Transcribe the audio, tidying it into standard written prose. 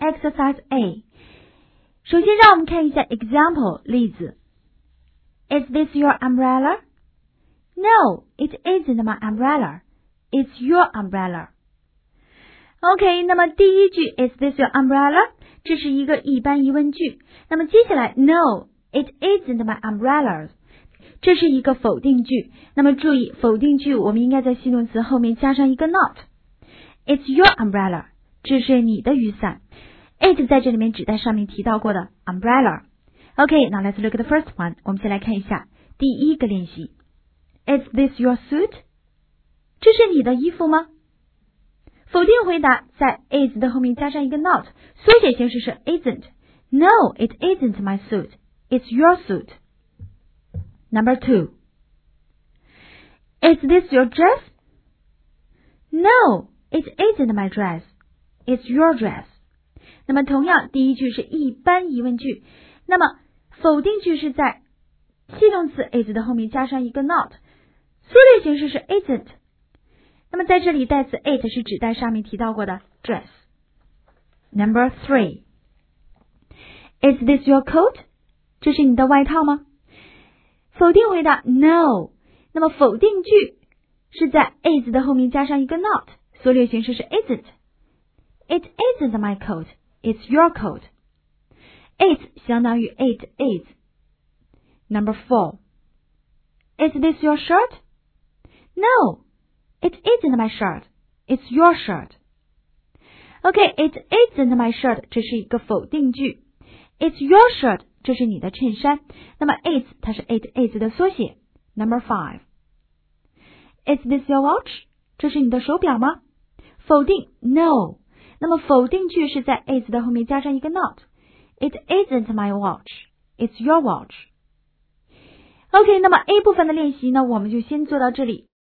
Exercise A。首先让我们看一下 example 例子。Is this your umbrella? No, it isn't my umbrella. It's your umbrella. OK, 那么第一句 Is this your umbrella? 这是一个一般疑问句。那么接下来 No, it isn't my umbrella. 这是一个否定句。那么注意，否定句我们应该在系动词后面加上一个 not. It's your umbrella. 这是你的雨伞。It 在这里面指代上面提到过的 umbrella。OK, now let's look at the first one. 我们先来看一下第一个练习。Is this your suit? 这是你的衣服吗？否定回答在 is 的后面加上一个 not， 缩写形式是 isn't. No, it isn't my suit. It's your suit. Number 2. Is this your dress? No, it isn't my dress. It's your dress. 那么同样，第一句是一般疑问句，那么否定句是在系动词 is 的后面加上一个 not， 缩略形式是 isn't。那么在这里代词 it 是指代上面提到过的 dress。 Number 3. Is this your coat? 这是你的外套吗？否定回答 No。 那么否定句是在 is 的后面加上一个 not， 缩略形式是 isn't。 It isn't my coat, it's your coat。 It 相当于 it is。 Number 4. Is this your shirt? No.It isn't my shirt. It's your shirt. OK, it isn't my shirt 这是一个否定句。It's your shirt 这是你的衬衫。那么 it's 它是 it is 的缩写。Number 5. Is this your watch? 这是你的手表吗？否定 No。 那么否定句是在 is 的后面加上一个 not。 It isn't my watch. It's your watch. OK, 那么 A 部分的练习呢，我们就先做到这里。